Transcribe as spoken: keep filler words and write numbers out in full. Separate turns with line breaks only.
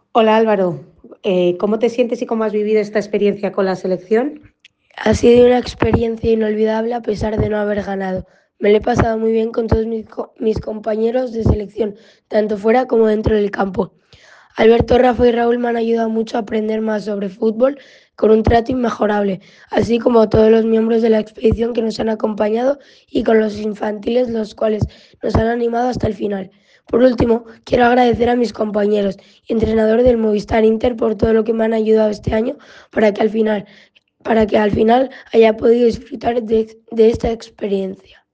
Hola Álvaro, eh, ¿cómo te sientes y cómo has vivido esta experiencia con la selección?
Ha sido una experiencia inolvidable a pesar de no haber ganado. Me lo he pasado muy bien con todos mis, co- mis compañeros de selección, tanto fuera como dentro del campo. Alberto, Rafa y Raúl me han ayudado mucho a aprender más sobre fútbol con un trato inmejorable, así como todos los miembros de la expedición que nos han acompañado y con los infantiles, los cuales nos han animado hasta el final. Por último, quiero agradecer a mis compañeros y entrenador del Movistar Inter por todo lo que me han ayudado este año para que al final para que al final haya podido disfrutar de, de esta experiencia.